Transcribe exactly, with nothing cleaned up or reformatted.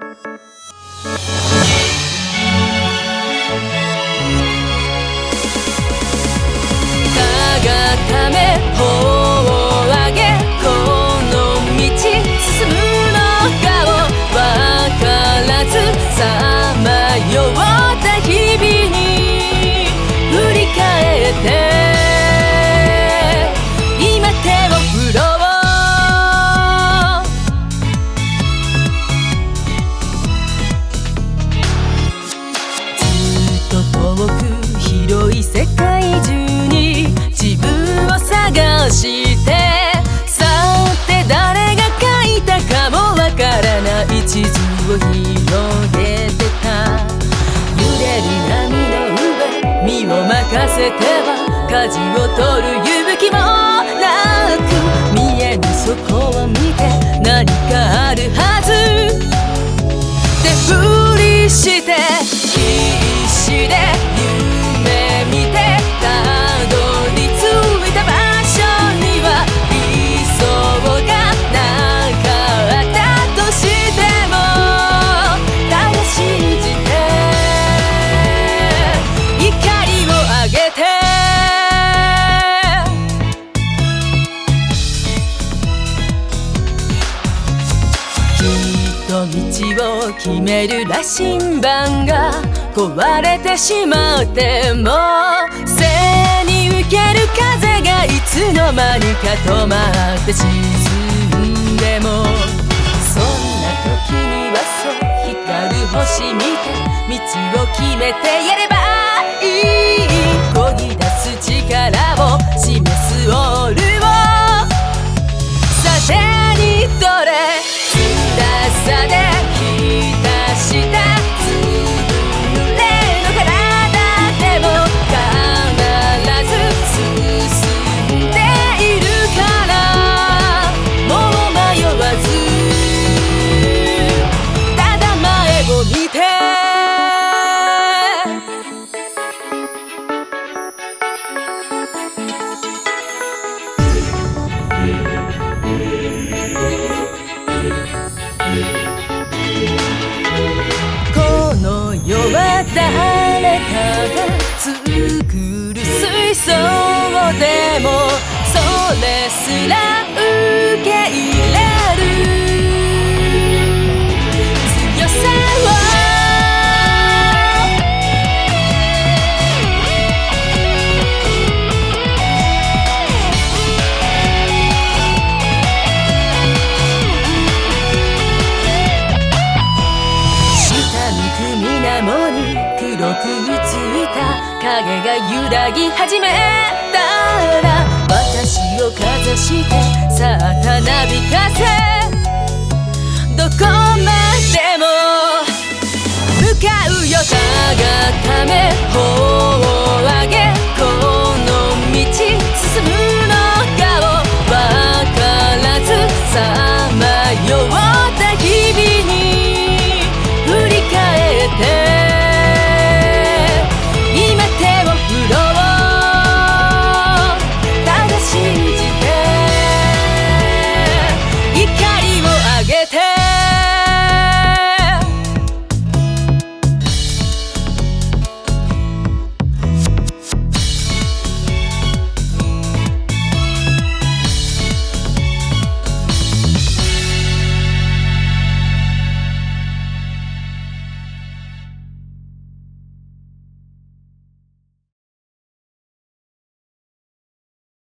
ため頬を上げこの道進むのかを分からずさまよった日々に振り返って今手を振ろうずっと遠く広い世界中に自分を探してさて誰が書いたかもわからない地図を広げてた揺れる波の上身を任せては舵を取る勇気もなく見えぬそこを見て何かあるはずってふりして必死で夢見てたどり着いた場所には理想がなかったとしてもただ信じて光を上げてきっと道を決める羅針盤が壊れてしまっても背に受ける風がいつの間にか止まって沈んでもそんな時にはそう光る星見て道を決めてやればいい漕ぎ出す力を示すオールをさ手に取れ翼でひたしたこの世は誰かが作る水槽でもそれすら受け入れる強さを黒くついた影が揺らぎ始めたら私をかざしてさあたなびかせどこまでも向かうよたがため